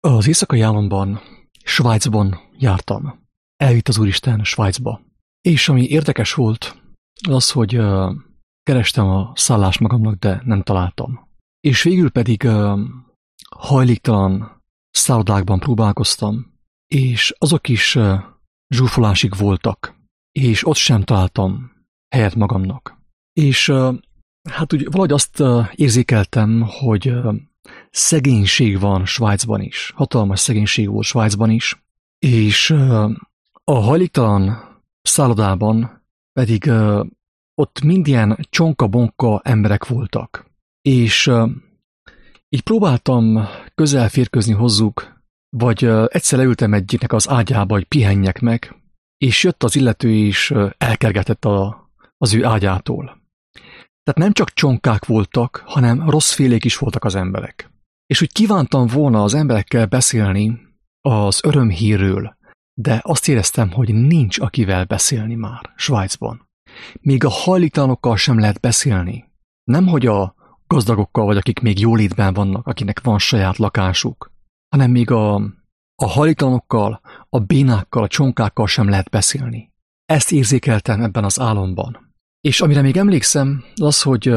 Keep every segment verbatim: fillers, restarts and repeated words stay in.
Az éjszakai álomban, Svájcban jártam. Elvitt az Úristen Svájcba. És ami érdekes volt, az, hogy uh, kerestem a szállást magamnak, de nem találtam. És végül pedig uh, hajléktalan szállodákban próbálkoztam, és azok is uh, zsúfolásig voltak, és ott sem találtam helyet magamnak. És uh, hát úgy valahogy azt uh, érzékeltem, hogy uh, szegénység van Svájcban is. Hatalmas szegénység volt Svájcban is. És uh, a hajléktalan szállodában pedig uh, ott mind ilyen csonka-bonka emberek voltak. És uh, így próbáltam közel férkőzni hozzuk, vagy uh, egyszer leültem egyiknek az ágyába, hogy pihenjek meg, és jött az illető és uh, elkergetett a, az ő ágyától. Tehát nem csak csonkák voltak, hanem rosszfélék is voltak az emberek. És úgy kívántam volna az emberekkel beszélni az örömhírről, de azt éreztem, hogy nincs akivel beszélni már Svájcban. Még a hajléktalanokkal sem lehet beszélni. Nemhogy a gazdagokkal, vagy akik még jólétben vannak, akinek van saját lakásuk, hanem még a, a hajléktalanokkal, a bénákkal, a csonkákkal sem lehet beszélni. Ezt érzékeltem ebben az álomban. És amire még emlékszem, az, hogy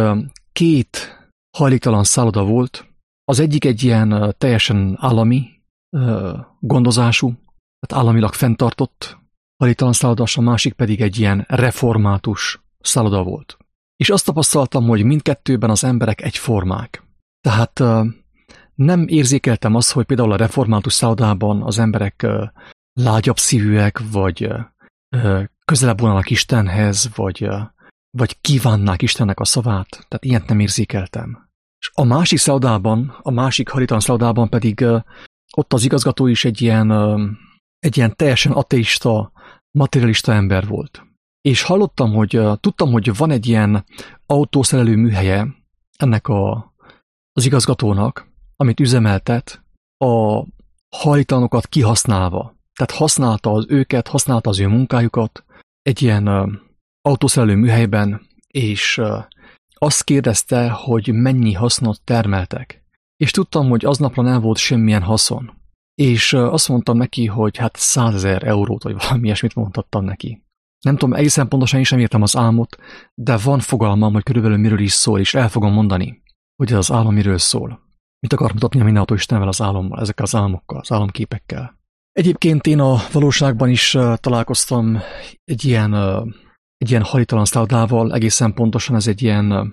két hajléktalan szálloda volt, az egyik egy ilyen teljesen állami gondozású, tehát államilag fenntartott hajléktalan szálloda, a másik pedig egy ilyen református szálloda volt. És azt tapasztaltam, hogy mindkettőben az emberek egyformák. Tehát nem érzékeltem azt, hogy például a református szállodában az emberek lágyabb szívűek, vagy közelebb volnának Istenhez, vagy, vagy kívánnák Istennek a szavát. Tehát ilyet nem érzékeltem. És a másik szállodában, a másik hajléktalan szállodában pedig ott az igazgató is egy ilyen, egy ilyen teljesen ateista, materialista ember volt. És hallottam, hogy tudtam, hogy van egy ilyen autószerelő műhelye ennek a, az igazgatónak, amit üzemeltet, a hajléktalanokat kihasználva. Tehát használta az őket, használta az ő munkájukat egy ilyen autószerelő műhelyben, és azt kérdezte, hogy mennyi hasznot termeltek. És tudtam, hogy aznapra nem volt semmilyen haszon. És azt mondtam neki, hogy hát százezer eurót, vagy valami ilyesmit mondhattam neki. Nem tudom, egészen pontosan én sem értem az álmot, de van fogalmam, hogy körülbelül miről is szól, és el fogom mondani, hogy ez az álom miről szól. Mit akar mutatni a mindenható Istenvel az álommal, ezekkel az álmokkal, az álomképekkel. Egyébként én a valóságban is uh, találkoztam egy ilyen, uh, egy ilyen hajléktalan szállodával, egészen pontosan ez egy ilyen uh,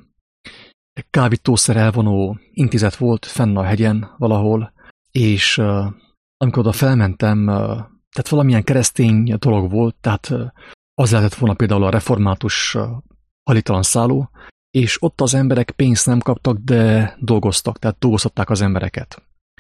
kábítószer elvonó intézet volt fenn a hegyen valahol, és uh, amikor oda felmentem, uh, tehát valamilyen keresztény dolog volt, tehát uh, az lehetett volna például a református uh, hajléktalan szálló, és ott az emberek pénzt nem kaptak, de dolgoztak, tehát dolgoztatták az embereket.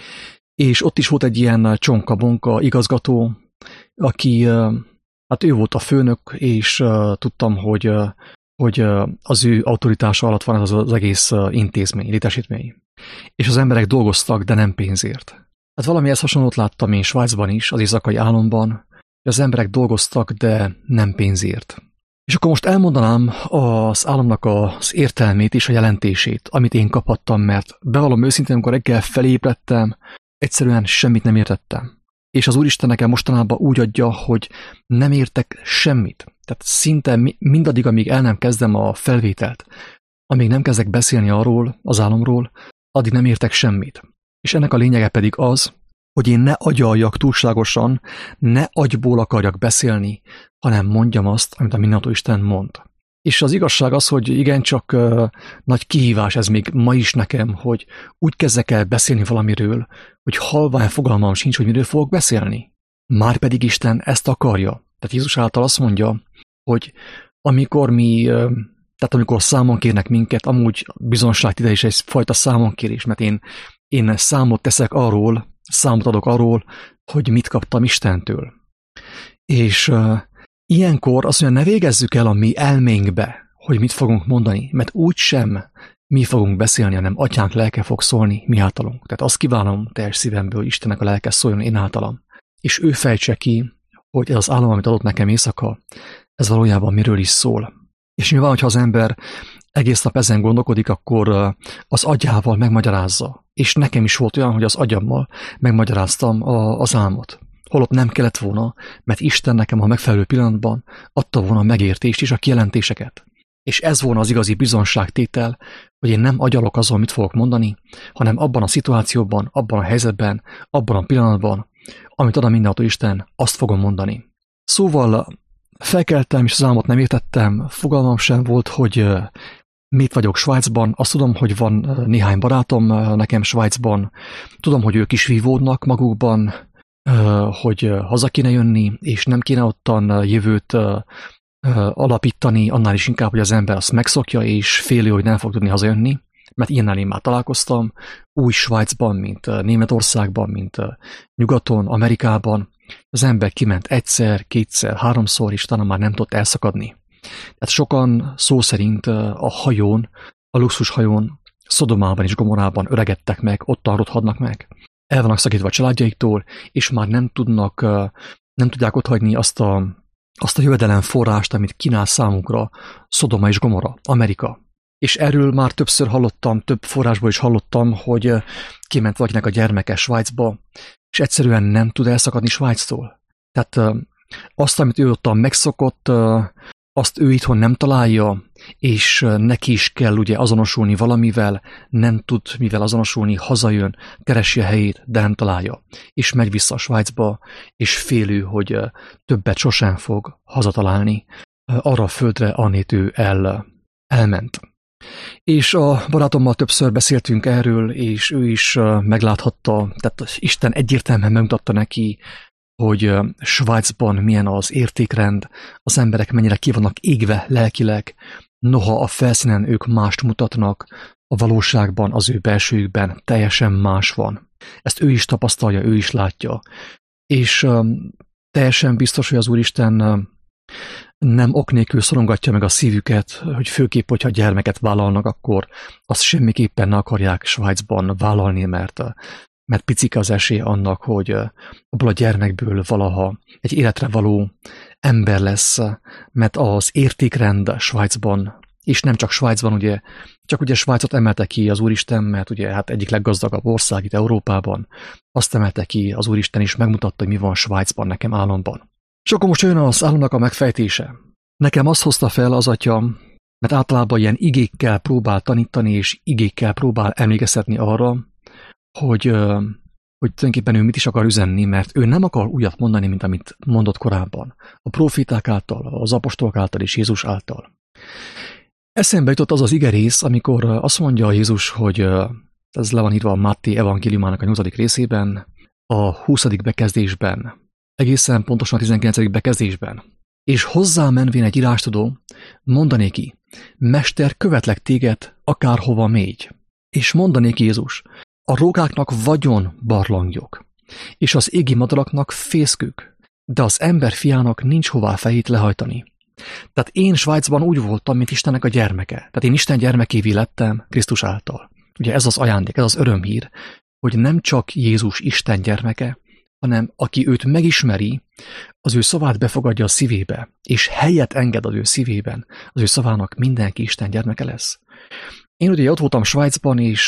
És ott is volt egy ilyen csonka-bonka igazgató, aki, hát ő volt a főnök, és tudtam, hogy, hogy az ő autoritása alatt van ez az egész intézmény, létesítmény. És az emberek dolgoztak, de nem pénzért. Hát valamihez hasonlót láttam én Svájcban is, az éjszakai álomban, hogy az emberek dolgoztak, de nem pénzért. És akkor most elmondanám az álomnak az értelmét és a jelentését, amit én kaphattam, mert bevallom őszintén, amikor reggel felébredtem, egyszerűen semmit nem értettem. És az Úristen nekem mostanában úgy adja, hogy nem értek semmit. Tehát szinte mindaddig, amíg el nem kezdem a felvételt, amíg nem kezdek beszélni arról, az álomról, addig nem értek semmit. És ennek a lényege pedig az, hogy én ne agyaljak túlságosan, ne agyból akarjak beszélni, hanem mondjam azt, amit a mindenható Isten mond. És az igazság az, hogy igencsak uh, nagy kihívás ez még ma is nekem, hogy úgy kezdek el beszélni valamiről, hogy halvány fogalmam sincs, hogy miről fogok beszélni. Márpedig Isten ezt akarja. Tehát Jézus által azt mondja, hogy amikor mi, uh, tehát amikor számon kérnek minket, amúgy bizonságtétel is egyfajta számonkérés, mert én, én számot teszek arról, számot adok arról, hogy mit kaptam Istentől. És uh, ilyenkor azt mondja, ne végezzük el a mi elménkbe, hogy mit fogunk mondani, mert úgysem mi fogunk beszélni, hanem Atyánk lelke fog szólni mi általunk. Tehát azt kívánom teljes szívemből, hogy Istennek a lelke szóljon én általam. És ő fejtse ki, hogy ez az álom, amit adott nekem éjszaka, ez valójában miről is szól. És nyilván, hogyha az ember egész nap ezen gondolkodik, akkor az agyával megmagyarázza, és nekem is volt olyan, hogy az agyammal megmagyaráztam a, az álmot. Holott nem kellett volna, mert Isten nekem a megfelelő pillanatban adta volna a megértést és a kijelentéseket. És ez volna az igazi bizonságtétel, hogy én nem agyalok azon, mit fogok mondani, hanem abban a szituációban, abban a helyzetben, abban a pillanatban, amit ad a mindenható Isten, azt fogom mondani. Szóval felkeltem, és az álmot nem értettem, fogalmam sem volt, hogy mit vagyok Svájcban. Azt tudom, hogy van néhány barátom nekem Svájcban, tudom, hogy ők is vívódnak magukban, hogy haza kéne jönni, és nem kéne ottan jövőt alapítani, annál is inkább, hogy az ember azt megszokja, és félő, hogy nem fog tudni hazajönni, mert ilyennel én már találkoztam, új Svájcban, mint Németországban, mint nyugaton, Amerikában. Az ember kiment egyszer, kétszer, háromszor, és utána már nem tudott elszakadni. Tehát sokan szó szerint a hajón, a luxushajón, Szodomában és Gomorrában öregedtek meg, ott rothadnak meg. El vannak szakítva a családjaiktól, és már nem tudnak, nem tudják otthagyni azt a, azt a jövedelem forrást, amit kínál számukra Szodoma és Gomorra, Amerika. És erről már többször hallottam, több forrásból is hallottam, hogy kiment valakinek a gyermeke Svájcba, és egyszerűen nem tud elszakadni Svájctól. Tehát azt, amit ő ottan megszokott, azt ő itthon nem találja, és neki is kell ugye azonosulni valamivel, nem tud mivel azonosulni, hazajön, keresi a helyét, de nem találja. És megy vissza a Svájcba, és félő, hogy többet sosem fog hazatalálni arra a földre, annét ő el, elment. És a barátommal többször beszéltünk erről, és ő is megláthatta, tehát Isten egyértelműen megmutatta neki, hogy Svájcban milyen az értékrend, az emberek mennyire ki vannak égve lelkileg, noha a felszínen ők mást mutatnak, a valóságban, az ő belsőjükben teljesen más van. Ezt ő is tapasztalja, ő is látja. És um, teljesen biztos, hogy az Úristen um, nem ok nélkül szorongatja meg a szívüket, hogy főképp, hogyha gyermeket vállalnak, akkor azt semmiképpen ne akarják Svájcban vállalni, mert mert picike az esély annak, hogy abból a gyermekből valaha egy életre való ember lesz, mert az értékrend Svájcban, és nem csak Svájcban, ugye, csak ugye Svájcot emelte ki az Úristen, mert ugye hát egyik leggazdagabb ország itt Európában, azt emelte ki az Úristen is, megmutatta, hogy mi van Svájcban nekem álomban. És akkor most jön az álomnak a megfejtése. Nekem azt hozta fel az atya, mert általában ilyen igékkel próbál tanítani, és igékkel próbál emlékeztetni arra, hogy, hogy tulajdonképpen ő mit is akar üzenni, mert ő nem akar újat mondani, mint amit mondott korábban. A proféták által, az apostolok által és Jézus által. Eszembe jutott az az igerész, amikor azt mondja Jézus, hogy ez le van írva a Máté evangéliumának a nyolcadik részében, a huszadik bekezdésben, egészen pontosan a tizenkilencedik bekezdésben. És hozzá menvén egy írástudó mondanéki, Mester, követlek téged, akárhova mégy. És mondanéki Jézus, a rókáknak vagyon barlangjok, és az égi madaraknak fészkük, de az ember fiának nincs hová fejét lehajtani. Tehát én Svájcban úgy voltam, mint Istennek a gyermeke. Tehát én Isten gyermekévé lettem Krisztus által. Ugye ez az ajándék, ez az örömhír, hogy nem csak Jézus Isten gyermeke, hanem aki őt megismeri, az ő szavát befogadja a szívébe, és helyet enged az ő szívében, az ő szavának mindenki Isten gyermeke lesz. Én ugye ott voltam Svájcban, és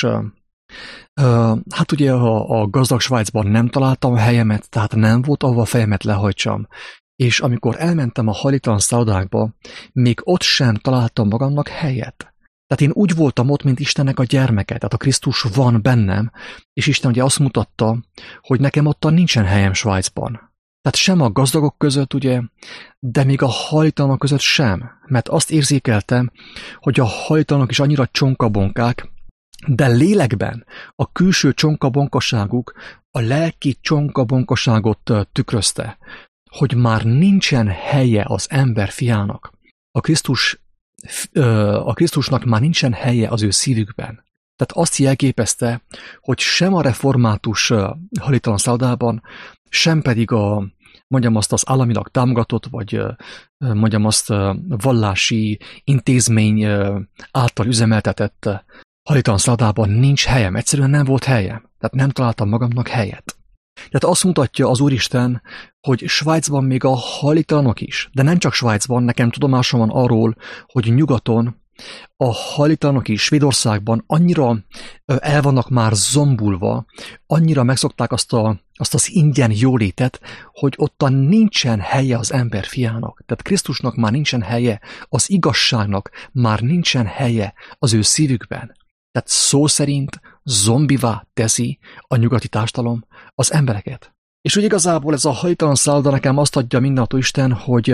uh, hát ugye a, a gazdag Svájcban nem találtam a helyemet, tehát nem volt ahova a fejemet lehajtsam. És amikor elmentem a hajléktalan szállodákba, még ott sem találtam magamnak helyet. Tehát én úgy voltam ott, mint Istennek a gyermeke, tehát a Krisztus van bennem, és Isten ugye azt mutatta, hogy nekem ottan nincsen helyem Svájcban. Tehát sem a gazdagok között, ugye, de még a hajléktalanok között sem, mert azt érzékeltem, hogy a hajléktalanok is annyira csonkabonkák, de lélekben a külső csonkabonkaságuk a lelki csonkabonkaságot tükrözte, hogy már nincsen helye az ember fiának. A Krisztus, a Krisztusnak már nincsen helye az ő szívükben. Tehát azt jelképezte, hogy sem a református hajléktalan szállodában, sem pedig a, mondjam azt, az államilag támogatott, vagy mondjam azt, vallási intézmény által üzemeltetett hajléktalan szállodában nincs helyem. Egyszerűen nem volt helyem. Tehát nem találtam magamnak helyet. Tehát azt mutatja az Úristen, hogy Svájcban még a hajléktalanok is, de nem csak Svájcban, nekem tudomásom van arról, hogy nyugaton A hajléktalanok is Svédországban annyira el vannak már zombulva, annyira megszokták azt, a, azt az ingyen jólétet, hogy ottan nincsen helye az ember fiának. Tehát Krisztusnak már nincsen helye, az igazságnak már nincsen helye az ő szívükben. Tehát szó szerint zombivá teszi a nyugati társadalom az embereket. És úgy igazából ez a hajléktalan szálloda nekem azt adja mindenható Isten, hogy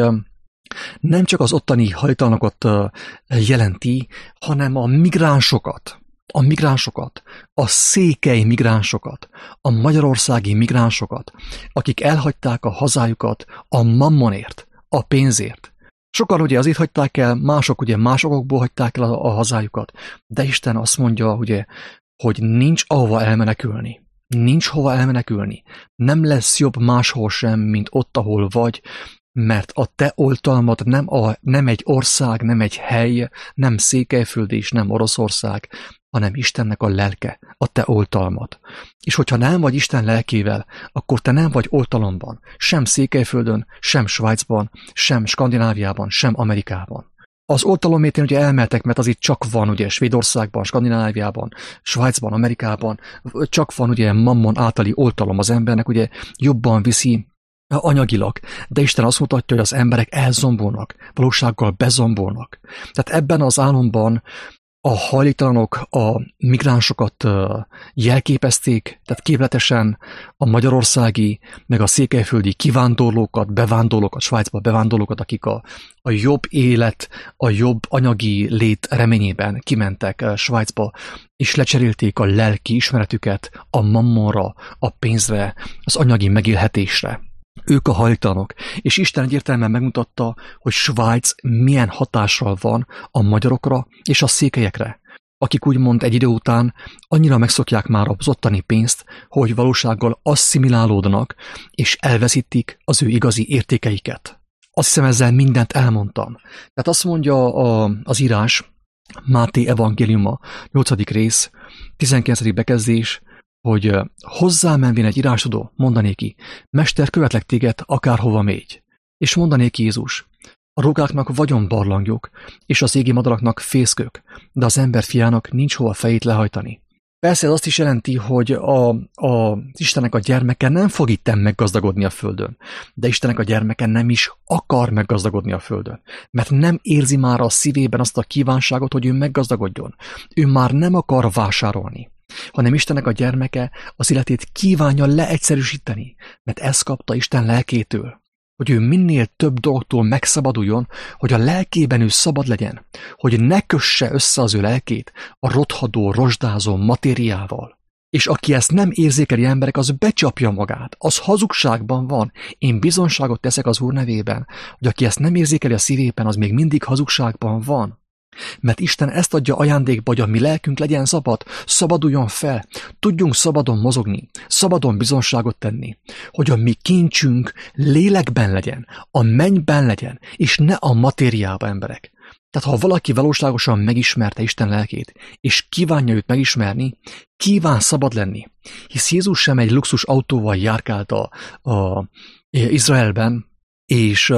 nem csak az ottani hajléktalanokat jelenti, hanem a migránsokat, a migránsokat, a székely migránsokat, a magyarországi migránsokat, akik elhagyták a hazájukat a mammonért, a pénzért. Sokan ugye azért hagyták el, mások ugye más okokból hagyták el a, a hazájukat, de Isten azt mondja, ugye, hogy nincs ahova elmenekülni. Nincs hova elmenekülni. Nem lesz jobb máshol sem, mint ott, ahol vagy, mert a te oltalmad nem, a, nem egy ország, nem egy hely, nem Székelyföld és nem Oroszország, hanem Istennek a lelke, a te oltalmad. És hogyha nem vagy Isten lelkével, akkor te nem vagy oltalomban, sem Székelyföldön, sem Svájcban, sem Skandináviában, sem Amerikában. Az oltalomért ugye elmeltek, mert az itt csak van ugye Svédországban, Skandináviában, Svájcban, Amerikában, csak van ugye mammon általi oltalom az embernek, ugye jobban viszi anyagilag, de Isten azt mutatja, hogy az emberek elzombolnak, valósággal bezombolnak. Tehát ebben az álomban a hajléktalanok a migránsokat jelképezték, tehát képletesen a magyarországi, meg a székelyföldi kivándorlókat, bevándorlókat, Svájcba bevándorlókat, akik a, a jobb élet, a jobb anyagi lét reményében kimentek Svájcba, és lecserélték a lelki ismeretüket a mammonra, a pénzre, az anyagi megélhetésre. Ők a hajléktalanok, és Isten egyértelműen megmutatta, hogy Svájc milyen hatással van a magyarokra és a székelyekre, akik úgymond egy idő után annyira megszokják már az ottani pénzt, hogy valósággal asszimilálódnak, és elveszítik az ő igazi értékeiket. Azt hiszem, ezzel mindent elmondtam. Tehát azt mondja a, az írás, Máté evangéliuma, nyolcadik rész, tizenkilencedik bekezdés, hogy hozzámenvén egy írástudó mondanéki, Mester, követlek téged, akárhova mégy. És mondanéki Jézus, a rókáknak vagyonbarlangyok, és az égi madaraknak fészkök, de az ember fiának nincs hova fejét lehajtani. Persze ez azt is jelenti, hogy a, a Istennek a gyermeke nem fog itten meggazdagodni a földön, de Istennek a gyermeke nem is akar meggazdagodni a földön, mert nem érzi már a szívében azt a kívánságot, hogy ő meggazdagodjon. Ő már nem akar vásárolni, hanem Istennek a gyermeke az életét kívánja leegyszerűsíteni, mert ezt kapta Isten lelkétől, hogy ő minél több dolgtól megszabaduljon, hogy a lelkében ő szabad legyen, hogy ne kösse össze az ő lelkét a rothadó, rozsdázó matériával. És aki ezt nem érzékeli emberek, az becsapja magát, az hazugságban van. Én bizonságot teszek az Úr nevében, hogy aki ezt nem érzékeli a szívében, az még mindig hazugságban van. Mert Isten ezt adja ajándékba, hogy a mi lelkünk legyen szabad, szabaduljon fel, tudjunk szabadon mozogni, szabadon bizonságot tenni, hogy a mi kincsünk lélekben legyen, a mennyben legyen, és ne a matériában, emberek. Tehát ha valaki valóságosan megismerte Isten lelkét, és kívánja őt megismerni, kíván szabad lenni. Hisz Jézus sem egy luxus autóval járkált a, a Izraelben, és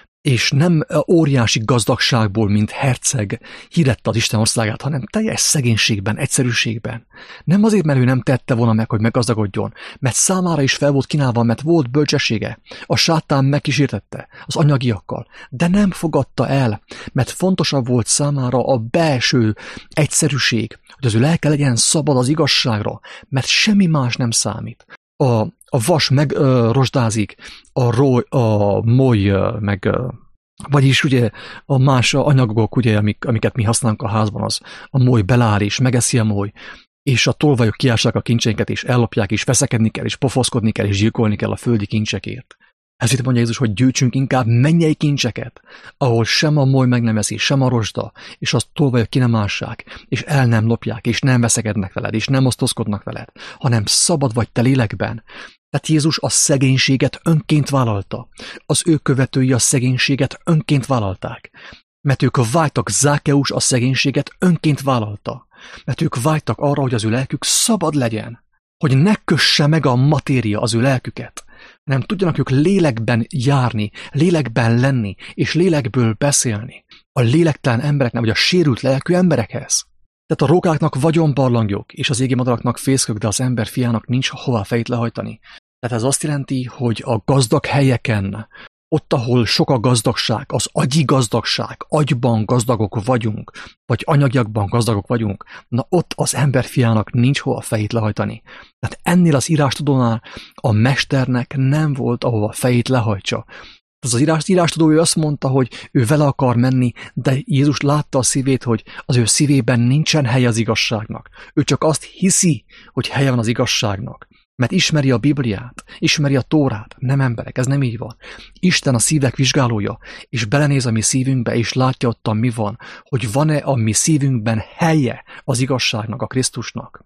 és nem óriási gazdagságból, mint herceg hirdette az Isten országát, hanem teljes szegénységben, egyszerűségben. Nem azért, mert ő nem tette volna meg, hogy meggazdagodjon, mert számára is fel volt kínálva, mert volt bölcsessége. A sátán megkísértette az anyagiakkal, de nem fogadta el, mert fontosabb volt számára a belső egyszerűség, hogy az ő lelke legyen szabad az igazságra, mert semmi más nem számít. A, a vas megrosdázik, a, roly, a moly meg, vagyis ugye a más anyagok, ugye, amik, amiket mi használunk a házban, az a moly beláll és megeszi a moly, és a tolvajok kiássák a kincseinket, és ellopják, és veszekedni kell, és pofoszkodni kell, és gyilkolni kell a földi kincsekért. Ezért mondja Jézus, hogy gyűjtsünk inkább mennyei kincseket, ahol sem a moly meg nem eszi, sem a rozsda, és azt tolvajok ki nem ássák, és el nem lopják, és nem veszekednek veled, és nem osztozkodnak veled, hanem szabad vagy te lélekben. Tehát Jézus a szegénységet önként vállalta. Az ő követői a szegénységet önként vállalták. Mert ők vágytak, Zákeus a szegénységet önként vállalta. Mert ők vágytak arra, hogy az ő lelkük szabad legyen. Hogy ne kösse meg a matéria az ő lelküket. Nem tudjanak ők lélekben járni, lélekben lenni, és lélekből beszélni. a lélektelen embereknek, vagy a sérült lelkű emberekhez. Tehát a rókáknak vagyonbarlangjok, és az égi madaraknak fészkök, de az ember fiának nincs hová fejét lehajtani. Tehát ez azt jelenti, hogy a gazdag helyeken, ott, ahol sok a gazdagság, az agyi gazdagság, agyban gazdagok vagyunk, vagy anyagiakban gazdagok vagyunk, na ott az ember fiának nincs hova fejét lehajtani. Tehát ennél az írástudónál a mesternek nem volt, ahova fejét lehajtsa. Az írás, írástudó ő azt mondta, hogy ő vele akar menni, de Jézus látta a szívét, hogy az ő szívében nincsen hely az igazságnak. Ő csak azt hiszi, hogy helye van az igazságnak. Mert ismeri a Bibliát, ismeri a Tórát. Nem emberek, ez nem így van. Isten a szívek vizsgálója, és belenéz a mi szívünkbe, és látja ottan mi van, hogy van-e a mi szívünkben helye az igazságnak, a Krisztusnak.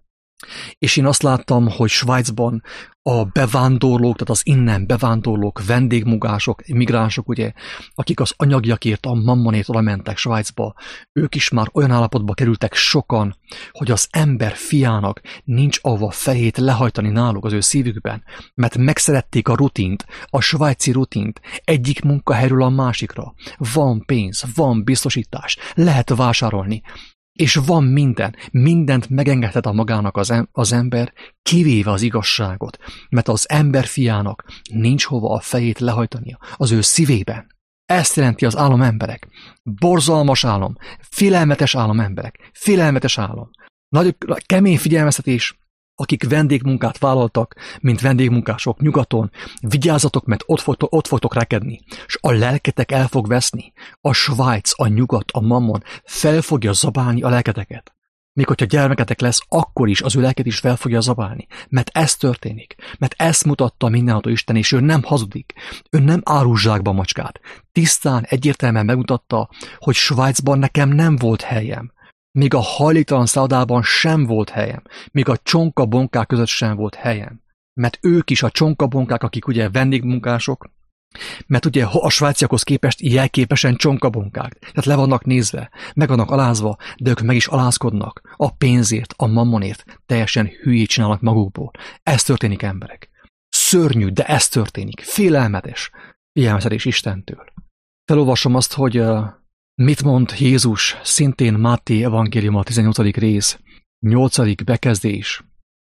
És én azt láttam, hogy Svájcban a bevándorlók, tehát az innen bevándorlók, vendégmunkások, migránsok, ugye, akik az anyagiakért, a mammonért oda mentek Svájcba, ők is már olyan állapotba kerültek sokan, hogy az ember fiának nincs ahova fejét lehajtani náluk az ő szívükben, mert megszerették a rutint, a svájci rutint, egyik munkahelyről a másikra. Van pénz, van biztosítás, lehet vásárolni, és van minden, mindent megengedhet a magának az, em- az ember, kivéve az igazságot, mert az ember fiának nincs hova a fejét lehajtania az ő szívében. Ezt jelenti az álom emberek. Borzalmas álom, félelmetes álom emberek, félelmetes álom. Nagy, kemény figyelmeztetés, akik vendégmunkát vállaltak, mint vendégmunkások nyugaton, vigyázzatok, mert ott, fogtok, ott fogtok rekedni, és a lelketek el fog veszni. A Svájc, a nyugat, a mammon fel fogja zabálni a lelketeket. Még hogyha gyermeketek lesz, akkor is az ő lelket is fel fogja zabálni. Mert ez történik. Mert ezt mutatta mindenható Isten, és ő nem hazudik. Ő nem árul zsákba macskát. Tisztán, egyértelműen megmutatta, hogy Svájcban nekem nem volt helyem. Még a hajléktalan szállodában sem volt helyem, még a csonkabonkák között sem volt helyem. Mert ők is a csonkabonkák, akik ugye vendégmunkások, mert ugye a svájciakhoz képest jelképesen csonkabonkák. Tehát le vannak nézve, meg vannak alázva, de ők meg is alázkodnak. A pénzért, a mammonért teljesen hülyét csinálnak magukból. Ez történik, emberek. Szörnyű, de ez történik. Félelmetes. Figyelmeztetés Istentől. Felolvasom azt, hogy mit mond Jézus, szintén Máté evangéliuma, tizennyolcadik rész, nyolcadik bekezdés.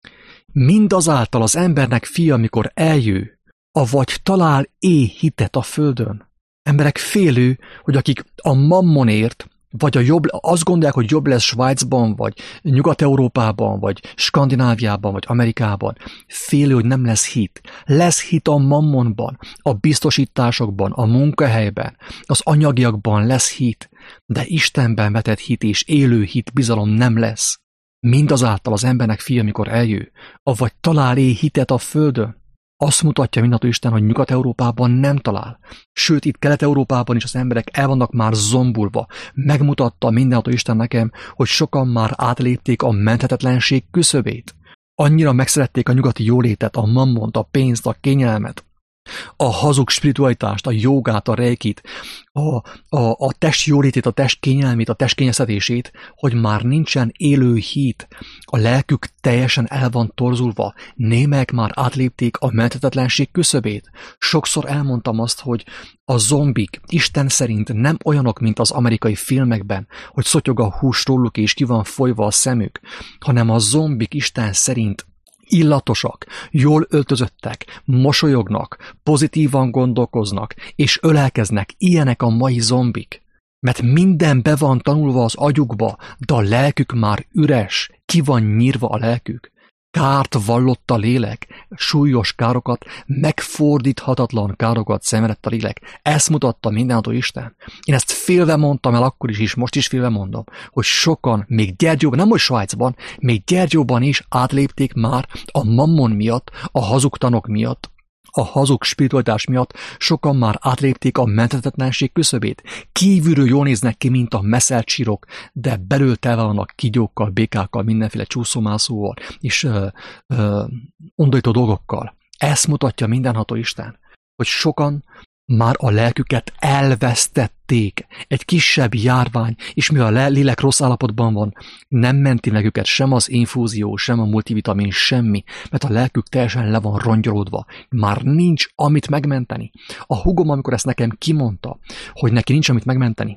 Mindazáltal az embernek fia, amikor eljő, avagy talál éh hitet a földön. Emberek félő, hogy akik a mammonért, vagy a jobb, azt gondolják, hogy jobb lesz Svájcban, vagy Nyugat-Európában, vagy Skandináviában, vagy Amerikában. Félő, hogy nem lesz hit. Lesz hit a mammonban, a biztosításokban, a munkahelyben, az anyagiakban lesz hit, de Istenben vetett hit és élő hit, bizalom nem lesz. Mindazáltal az embernek fia, amikor eljő, avagy talál éh hitet a földön. Azt mutatja mindenható Isten, hogy Nyugat-Európában nem talál. Sőt, itt Kelet-Európában is az emberek el vannak már zombulva. Megmutatta mindenható Isten nekem, hogy sokan már átlépték a menthetetlenség küszöbét. Annyira megszerették a nyugati jólétet, a mammont, a pénzt, a kényelmet, a hazug spiritualitást, a jogát, a reikit, a, a, a test jólétét, a test kényelmét, a test kényeztetését, hogy már nincsen élő hit. A lelkük teljesen el van torzulva. Némelyek már átlépték a menthetetlenség küszöbét. Sokszor elmondtam azt, hogy a zombik Isten szerint nem olyanok, mint az amerikai filmekben, hogy szotyog a hús róluk és ki van folyva a szemük, hanem a zombik Isten szerint illatosak, jól öltözöttek, mosolyognak, pozitívan gondolkoznak, és ölelkeznek. Ilyenek a mai zombik. Mert minden be van tanulva az agyukba, de a lelkük már üres, ki van nyírva a lelkük. Kárt vallott a lélek, súlyos károkat, megfordíthatatlan károkat szenvedett a lélek. Ezt mutatta mindenható Isten. Én ezt félve mondtam el akkor is, és most is félve mondom, hogy sokan, még Gyergyóban, nem hogy Svájcban, még Gyergyóban is átlépték már a mammon miatt, a hazugtanok miatt, a hazug spiritualitás miatt sokan már átlépték a menthetetlenség küszöbét. Kívülről jól néznek ki, mint a meszelt sírok, de belül tele vannak kígyókkal, békákkal, mindenféle csúszómászóval és ö, ö, undorító dolgokkal. Ezt mutatja mindenható Isten, hogy sokan már a lelküket elvesztették. Egy kisebb járvány, és mivel a lélek rossz állapotban van, nem menti meg őket sem az infúzió, sem a multivitamin, semmi, mert a lelkük teljesen le van rongyolódva. Már nincs amit megmenteni. A húgom, amikor ezt nekem kimondta, hogy neki nincs amit megmenteni,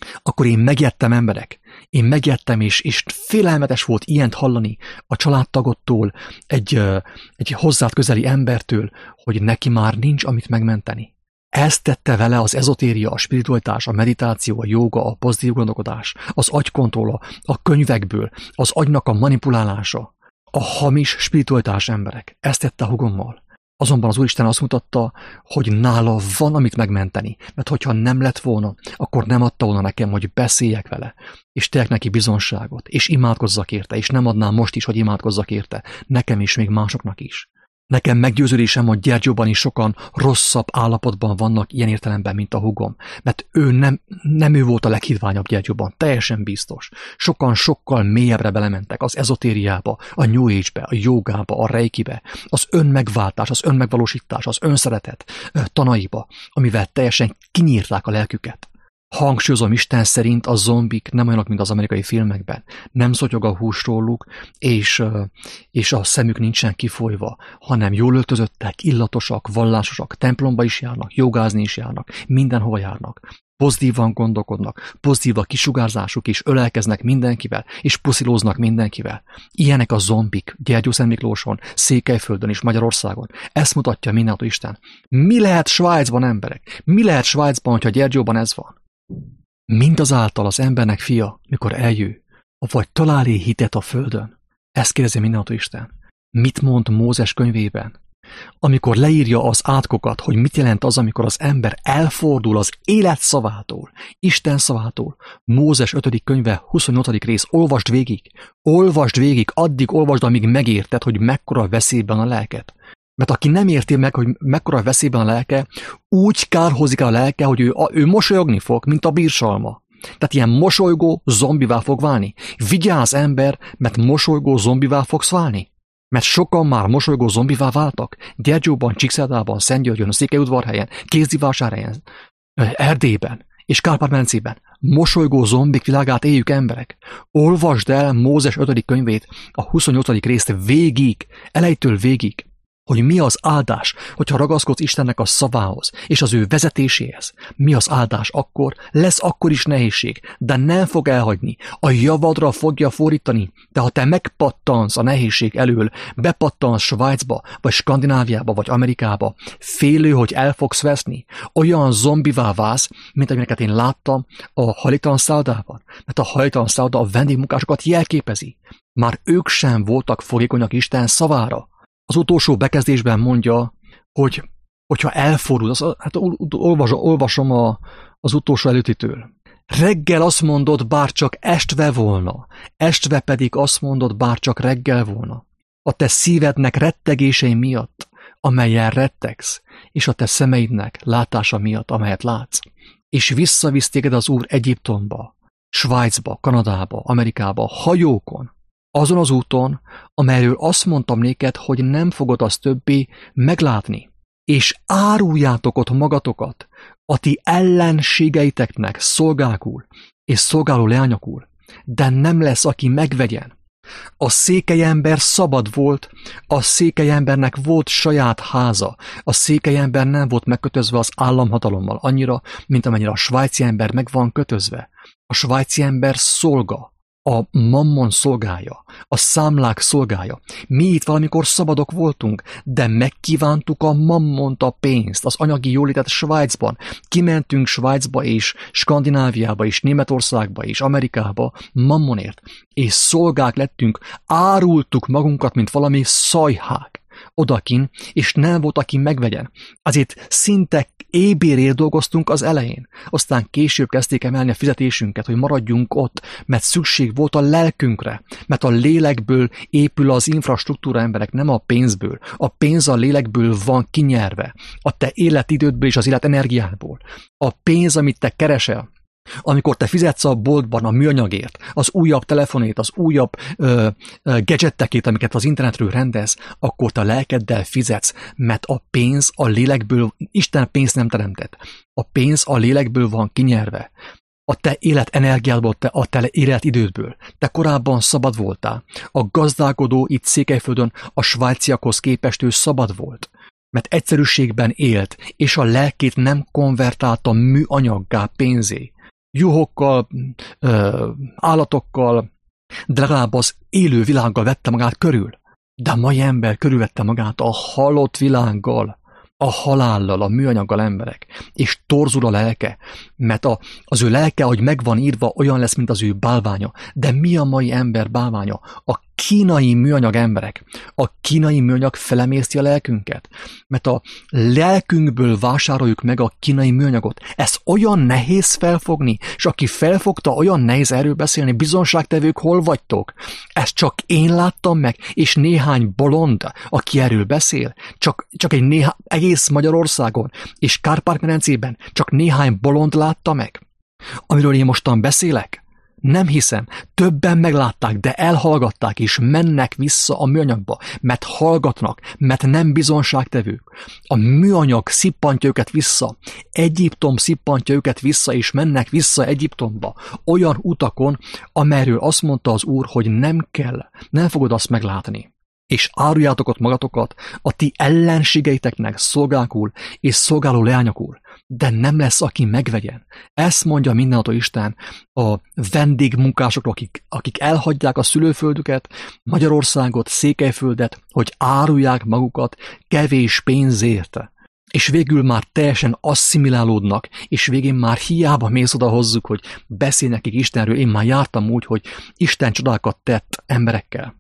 akkor én megijedtem, emberek. Én megijedtem, és, és félelmetes volt ilyent hallani a családtagottól, egy, egy hozzád közeli embertől, hogy neki már nincs, amit megmenteni. Ezt tette vele az ezotéria, a spiritualitás, a meditáció, a jóga, a pozitív gondolkodás, az agykontrolla, a könyvekből, az agynak a manipulálása, a hamis spiritualitás, emberek. Ezt tette a hugommal. Azonban az Úristen azt mutatta, hogy nála van, amit megmenteni, mert hogyha nem lett volna, akkor nem adta volna nekem, hogy beszéljek vele, és tegyek neki bizonságot, és imádkozzak érte, és nem adnám most is, hogy imádkozzak érte, nekem is, még másoknak is. Nekem meggyőződésem, hogy Gyergyóban is sokan rosszabb állapotban vannak ilyen értelemben, mint a hugom, mert ő nem, nem ő volt a leghíványabb Gyergyóban, teljesen biztos. Sokan sokkal mélyebbre belementek az ezotériába, a New Age-be, a jogába, a reikibe, az önmegváltás, az önmegvalósítás, az önszeretet tanaiba, amivel teljesen kinyírták a lelküket. Hangsúlyozom, Isten szerint a zombik nem olyanok, mint az amerikai filmekben. Nem szotyog a hús róluk, és, és a szemük nincsen kifolyva, hanem jól öltözöttek, illatosak, vallásosak, templomba is járnak, jogázni is járnak, mindenhova járnak. Pozitívan gondolkodnak, pozitív a kisugárzásuk, és ölelkeznek mindenkivel, és puszilóznak mindenkivel. Ilyenek a zombik Gyergyószent Miklóson, Székelyföldön és Magyarországon. Ezt mutatja mindenható Isten. Mi lehet Svájcban, emberek? Mi lehet Svájcban, hogyha Gyergyóban ez van? Mindazáltal az embernek fia, mikor eljő, vagy talál-e hitet a földön? Ezt kérdezi mindenható Isten. Mit mond Mózes könyvében? Amikor leírja az átkokat, hogy mit jelent az, amikor az ember elfordul az élet szavától, Isten szavától. Mózes ötödik könyve, huszonnyolcadik rész, olvasd végig, olvasd végig, addig olvasd, amíg megérted, hogy mekkora veszélyben a lelket. Mert aki nem érti meg, hogy mekkora veszélyben a lelke, úgy kárhozik a lelke, hogy ő, ő mosolyogni fog, mint a bírsalma. Tehát ilyen mosolygó zombivá fog válni. Vigyázz, ember, mert mosolygó zombivá fogsz válni. Mert sokan már mosolygó zombivá váltak. Gyergyóban, Csíkszerdában, Szentgyörgyön, Székelyudvarhelyen, Kézdivásárhelyen, Erdélyben és Kárpát-medencében. Mosolygó zombik világát éljük, emberek. Olvasd el Mózes ötödik könyvét, a huszonnyolcadik részt végig, elejétől végig, hogy mi az áldás, hogyha ragaszkodsz Istennek a szavához és az ő vezetéséhez. Mi az áldás akkor? Lesz akkor is nehézség, de nem fog elhagyni. A javadra fogja fordítani, de ha te megpattansz a nehézség elől, bepattansz Svájcba, vagy Skandináviába, vagy Amerikába, félő, hogy el fogsz veszni, olyan zombivá válsz, mint amiket én láttam a hajléktalan szállodában. Mert a hajléktalan szálloda a vendégmunkásokat jelképezi. Már ők sem voltak fogékonyak Isten szavára. Az utolsó bekezdésben mondja, hogy hogyha elfordul, az, hát olvasom, olvasom a, az utolsó előttitől. Reggel azt mondod, bár csak estve volna, estve pedig azt mondod, bár csak reggel volna. A te szívednek rettegései miatt, amelyen rettegsz, és a te szemeidnek látása miatt, amelyet látsz. És visszavisz téged az Úr Egyiptomba, Svájcba, Kanadába, Amerikába, hajókon, azon az úton, amelyről azt mondtam néked, hogy nem fogod azt többé meglátni, és áruljátok ott magatokat a ti ellenségeiteknek szolgákul és szolgáló leányokul, de nem lesz, aki megvegyen. A székelyember szabad volt, a székelyembernek volt saját háza, a székelyember nem volt megkötözve az államhatalommal annyira, mint amennyire a svájci ember meg van kötözve. A svájci ember szolga. A mammon szolgája, a számlák szolgája. Mi itt valamikor szabadok voltunk, de megkívántuk a mammont, a pénzt, az anyagi jólétet Svájcban. Kimentünk Svájcba és Skandináviába és Németországba és Amerikába mammonért, és szolgák lettünk, árultuk magunkat, mint valami szajhák odakin, és nem volt, aki megvegyen. Azért szinte ébérért dolgoztunk az elején. Aztán később kezdték emelni a fizetésünket, hogy maradjunk ott, mert szükség volt a lelkünkre. Mert a lélekből épül az infrastruktúra, emberek, nem a pénzből. A pénz a lélekből van kinyerve. A te életidődből és az életenergiádból. A pénz, amit te keresel, amikor te fizetsz a boltban a műanyagért, az újabb telefonét, az újabb ö, ö, gadgettekét, amiket az internetről rendez, akkor te a lelkeddel fizetsz, mert a pénz a lélekből, Isten pénzt nem teremtett. A pénz a lélekből van kinyerve. A te életenergiádból, te, a te életidődből. Te korábban szabad voltál. A gazdálkodó itt Székelyföldön a svájciakhoz képest ő szabad volt. Mert egyszerűségben élt, és a lelkét nem konvertálta műanyaggá, pénzé. juhokkal, állatokkal, de legalább az élő világgal vette magát körül. De a mai ember körülvette magát a halott világgal, a halállal, a műanyaggal emberek, és torzul a lelke, mert a, az ő lelke, ahogy megvan írva, olyan lesz, mint az ő bálványa. De mi a mai ember bálványa? A kínai műanyag emberek. A kínai műanyag felemészti a lelkünket, mert a lelkünkből vásároljuk meg a kínai műanyagot. Ez olyan nehéz felfogni, és aki felfogta, olyan nehéz erről beszélni. Bizonságtevők, hol vagytok? Ezt csak én láttam meg, és néhány bolond, aki erről beszél. Csak, csak egy néha, egész Magyarországon, és Kárpát-medencében csak néhány bolond látta meg. Amiről én mostan beszélek? Nem hiszem, többen meglátták, de elhallgatták, és mennek vissza a műanyagba, mert hallgatnak, mert nem bizonságtevők. A műanyag szippantja őket vissza, Egyiptom szippantja őket vissza, és mennek vissza Egyiptomba, olyan utakon, amelyről azt mondta az Úr, hogy nem kell, nem fogod azt meglátni. És áruljátok ott magatokat a ti ellenségeiteknek szolgákul és szolgáló leányokul, de nem lesz, aki megvegyen. Ezt mondja mindenható Isten a vendégmunkásokról, akik, akik elhagyják a szülőföldüket, Magyarországot, Székelyföldet, hogy árulják magukat kevés pénzért. És végül már teljesen asszimilálódnak, és végén már hiába mész oda hozzuk, hogy beszélj nekik Istenről. Én már jártam úgy, hogy Isten csodákat tett emberekkel.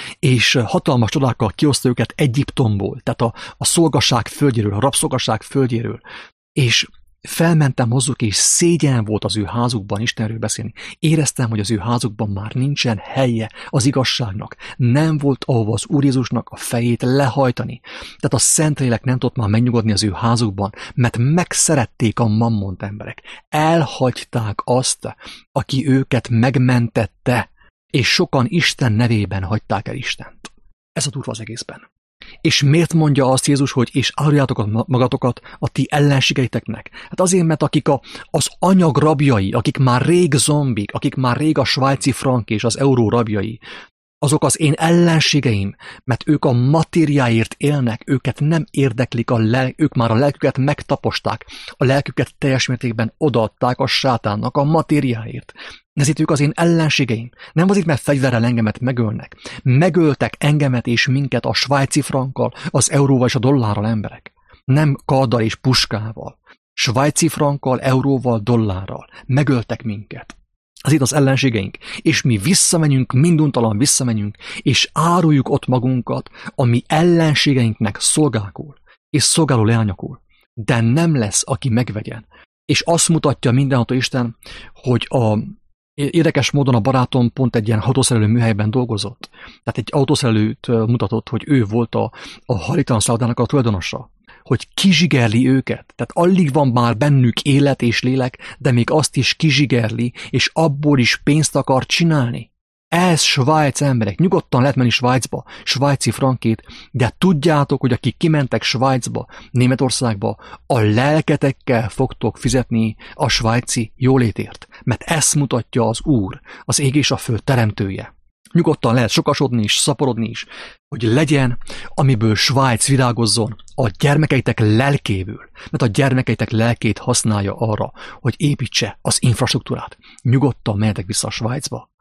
És hatalmas csodákkal kioszta őket Egyiptomból, tehát a, a szolgaság földjéről, a rabszolgaság földjéről, és felmentem hozzuk, és szégyen volt az ő házukban Istenről beszélni. Éreztem, hogy az ő házukban már nincsen helye az igazságnak. Nem volt ahova az Úr Jézusnak a fejét lehajtani. Tehát a Szentlélek nem tudott már megnyugodni az ő házukban, mert megszerették a mammont emberek. Elhagyták azt, aki őket megmentette, és sokan Isten nevében hagyták el Istent. Ez a durva az egészben. És miért mondja azt Jézus, hogy és áruljátok magatokat a ti ellenségeiteknek? Hát azért, mert akik a, az anyag rabjai, akik már rég zombik, akik már rég a svájci frank és az euró rabjai, azok az én ellenségeim, mert ők a matériáért élnek, őket nem érdeklik, a lel- ők már a lelküket megtaposták, a lelküket teljes mértékben odaadták a sátánnak a matériáért. Ezért ők az én ellenségeim. Nem azért, mert fegyverrel engemet megölnek. Megöltek engemet és minket a svájci frankkal, az euróval és a dollárral emberek. Nem karddal és puskával. Svájci frankkal, euróval, dollárral. Megöltek minket. Azért az ellenségeink. És mi visszamegyünk, minduntalan visszamegyünk, és áruljuk ott magunkat a mi ellenségeinknek szolgákul, és szolgáló leányokul. De nem lesz, aki megvegyen. És azt mutatja mindenható Isten, hogy a érdekes módon a barátom pont egy ilyen autószerelő műhelyben dolgozott. Tehát egy autószerelőt mutatott, hogy ő volt a, a hajléktalan szállodának a tulajdonosa. Hogy kizsigerli őket. Tehát alig van már bennük élet és lélek, de még azt is kizsigerli, és abból is pénzt akar csinálni. Ez Svájc emberek. Nyugodtan lehet menni Svájcba, svájci frankét, de tudjátok, hogy akik kimentek Svájcba, Németországba, a lelketekkel fogtok fizetni a svájci jólétért. Mert ezt mutatja az Úr, az ég és a föld teremtője. Nyugodtan lehet sokasodni is, szaporodni is, hogy legyen, amiből Svájc virágozzon a gyermekeitek lelkéből, mert a gyermekeitek lelkét használja arra, hogy építse az infrastruktúrát. Nyugodtan mehetek vissza a Svájcba.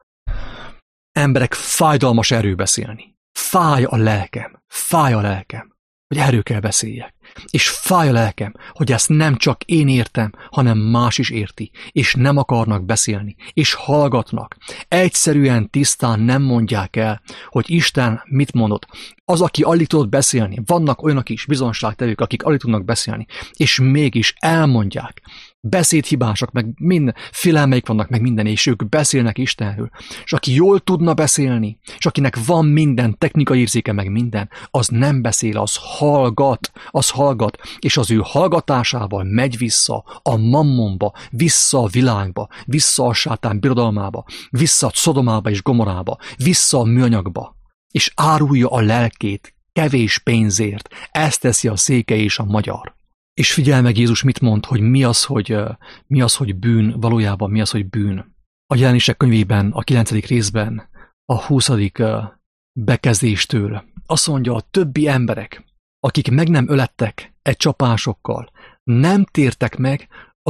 Emberek, fájdalmas erről beszélni. Fáj a lelkem, fáj a lelkem, hogy erről kell beszéljek. És fáj a lelkem, hogy ezt nem csak én értem, hanem más is érti, és nem akarnak beszélni, és hallgatnak. Egyszerűen tisztán nem mondják el, hogy Isten mit mondott. Az, aki alig tudott beszélni, vannak olyanok is, bizonságtevők, akik alig tudnak beszélni, és mégis elmondják. Beszédhibások, meg minden, félelmeik vannak, meg minden, és ők beszélnek Istenről. És aki jól tudna beszélni, és akinek van minden technikai érzéke, meg minden, az nem beszél, az hallgat, az hallgat, és az ő hallgatásával megy vissza a mammonba, vissza a világba, vissza a sátán birodalmába, vissza a Szodomába és Gomorába, vissza a műanyagba, és árulja a lelkét kevés pénzért. Ezt teszi a széke és a magyar. És figyelj meg, Jézus mit mond, hogy mi az, hogy, mi az, hogy bűn, valójában mi az, hogy bűn. A Jelenések könyvében, a kilencedik részben, a huszadik bekezdéstől azt mondja, a többi emberek, akik meg nem ölettek egy csapásokkal, nem tértek meg az ő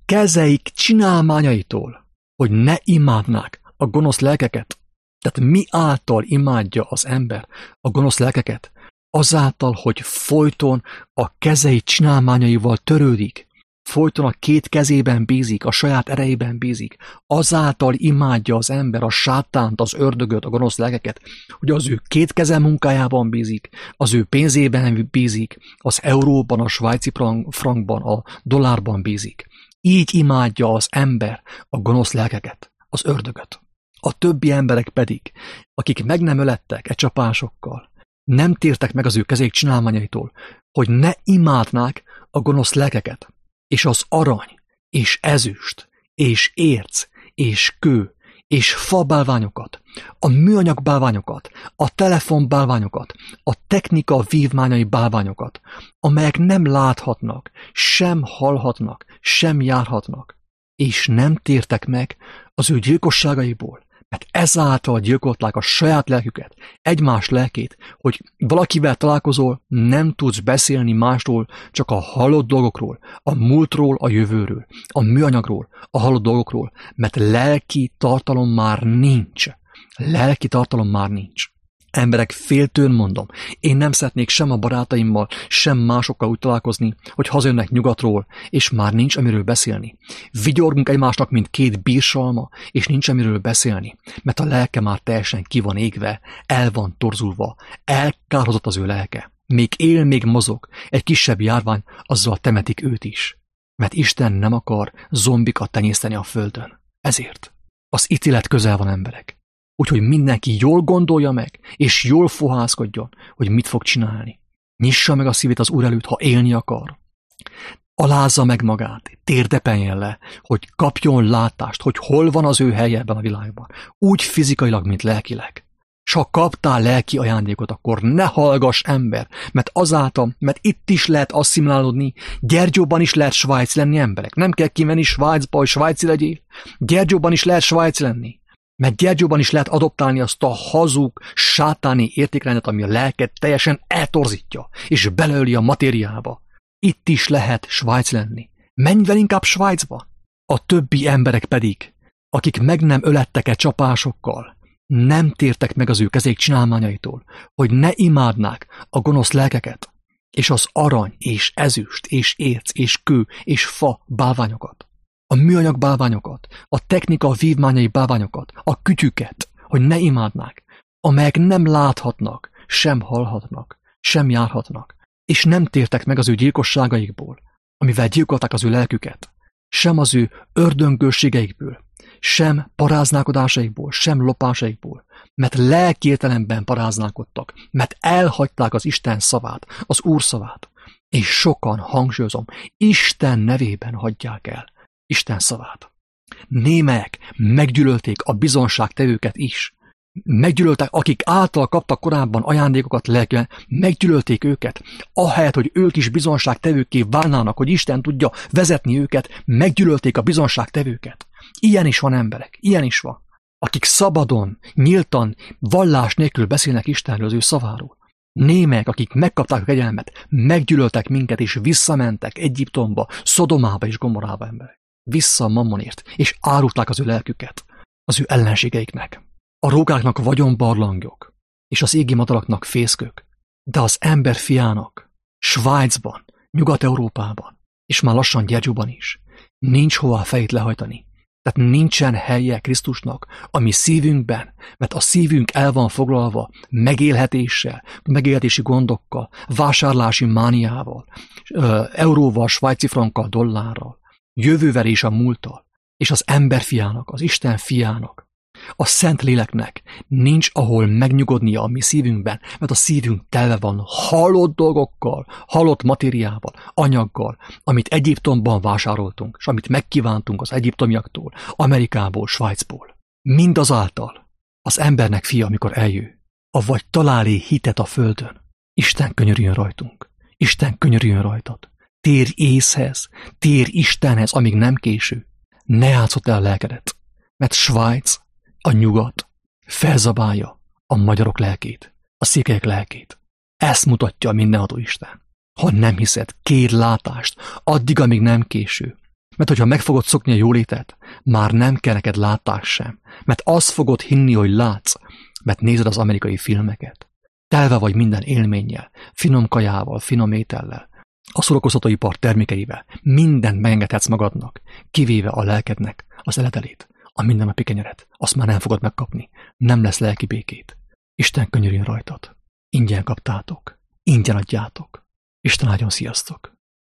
kezeik csinálmányaitól, hogy ne imádnák a gonosz lelkeket. Tehát mi által imádja az ember a gonosz lelkeket? Azáltal, hogy folyton a kezei csinálmányaival törődik, folyton a két kezében bízik, a saját erejében bízik, azáltal imádja az ember a sátánt, az ördögöt, a gonosz lelkeket, hogy az ő két keze munkájában bízik, az ő pénzében bízik, az euróban, a svájci frankban, a dollárban bízik. Így imádja az ember a gonosz lelkeket, az ördögöt. A többi emberek pedig, akik meg nem ölettek e csapásokkal, nem tértek meg az ő kezék csinálmányaitól, hogy ne imádnák a gonosz lelkeket, és az arany, és ezüst, és érc, és kő, és fabálványokat, a műanyag bálványokat, a telefonbálványokat, a technika vívmányai bálványokat, amelyek nem láthatnak, sem hallhatnak, sem járhatnak, és nem tértek meg az ő gyilkosságaiból, mert ezáltal gyilkolták a saját lelküket, egymás lelkét, hogy valakivel találkozol, nem tudsz beszélni másról, csak a hallott dolgokról, a múltról, a jövőről, a műanyagról, a hallott dolgokról, mert lelki tartalom már nincs. Lelki tartalom már nincs. Emberek, féltőn mondom, én nem szeretnék sem a barátaimmal, sem másokkal úgy találkozni, hogy hazajönnek nyugatról, és már nincs amiről beszélni. Vigyorgunk egymásnak, mint két bírsalma, és nincs amiről beszélni, mert a lelke már teljesen ki van égve, el van torzulva, elkárhozott az ő lelke. Még él, még mozog, egy kisebb járvány, azzal temetik őt is. Mert Isten nem akar zombikat tenyészteni a földön. Ezért az ítélet közel van, emberek. Úgyhogy mindenki jól gondolja meg, és jól fohászkodjon, hogy mit fog csinálni. Nyissa meg a szívét az Úr előtt, ha élni akar. Alázza meg magát, térdepeljen le, hogy kapjon látást, hogy hol van az ő helye ebben a világban. Úgy fizikailag, mint lelkileg. S ha kaptál lelki ajándékot, akkor ne hallgass, ember, mert azáltal, mert itt is lehet asszimilálódni, Gyergyóban is lehet Svájc lenni, emberek. Nem kell kimenni Svájcba, hogy svájci legyél. Gyergyóban is lehet Svájc lenni. Mert Gyergyóban is lehet adoptálni azt a hazug, sátáni értékrendet, ami a lelket teljesen eltorzítja, és beleöli a matériába. Itt is lehet Svájc lenni. Menj vel inkább Svájcba! A többi emberek pedig, akik meg nem ölettek-e csapásokkal, nem tértek meg az ő kezék csinálmányaitól, hogy ne imádnák a gonosz lelkeket, és az arany, és ezüst, és érc, és kő, és fa bálványokat. A műanyag bálványokat, a technika vívmányai bálványokat, a kütyüket, hogy ne imádnák, amelyek nem láthatnak, sem hallhatnak, sem járhatnak, és nem tértek meg az ő gyilkosságaikból, amivel gyilkolták az ő lelküket, sem az ő ördöngőségeikből, sem paráználkodásaikból, sem lopásaikból, mert lelki értelemben paráználkodtak, mert elhagyták az Isten szavát, az Úr szavát, és sokan, hangsúlyozom, Isten nevében hagyják el Isten szavát. Némelyek meggyűlölték a bizonságtevőket is. Meggyűlöltek, akik által kaptak korábban ajándékokat lelkileg, meggyűlölték őket, ahelyett, hogy ők is bizonságtevőkké válnának, hogy Isten tudja vezetni őket, meggyűlölték a bizonságtevőket. Ilyen is van, emberek, ilyen is van. Akik szabadon, nyíltan, vallás nélkül beszélnek Istenről, az ő szaváról. Némelyek, akik megkapták a kegyelmet, meggyűlöltek minket, és visszamentek Egyiptomba, Szodomába és Gomorába, emberek. Vissza a mammonért, és árulták az ő lelküket az ő ellenségeiknek. A rókáknak vagyonbarlangyok, és az égi madaraknak fészkök, de az ember fiának Svájcban, Nyugat-Európában, és már lassan Gyergyóban is nincs hova a fejét lehajtani. Tehát nincsen helye Krisztusnak a mi szívünkben, mert a szívünk el van foglalva megélhetéssel, megélhetési gondokkal, vásárlási mániával, euróval, svájci frankkal, dollárral, jövővel és a múlttal, és az ember fiának, az Isten fiának, a Szent Léleknek nincs ahol megnyugodnia a mi szívünkben, mert a szívünk telve van halott dolgokkal, halott matériával, anyaggal, amit Egyiptomban vásároltunk, és amit megkívántunk az egyiptomiaktól, Amerikából, Svájcból. Mindazáltal az embernek fia, amikor eljő, avagy találé hitet a földön, Isten könyörüljön rajtunk, Isten könyörüljön rajtad. Térj észhez, térj Istenhez, amíg nem késő. Ne játsszod el a lelkedet, mert Svájc, a nyugat felzabálja a magyarok lelkét, a székelyek lelkét. Ezt mutatja a mindenható Isten. Ha nem hiszed, kérj látást, addig, amíg nem késő. Mert hogyha meg fogod szokni a jólétet, már nem kell neked látás sem. Mert azt fogod hinni, hogy látsz, mert nézed az amerikai filmeket. Telve vagy minden élménnyel, finom kajával, finom étellel, a szórakoztatóipar termékeivel. Mindent megengedhetsz magadnak, kivéve a lelkednek az eletelét, a mindennapi kenyeret. Azt már nem fogod megkapni. Nem lesz lelki békét. Isten könyörüljön rajtad. Ingyen kaptátok. Ingyen adjátok. Isten áldjon, sziasztok!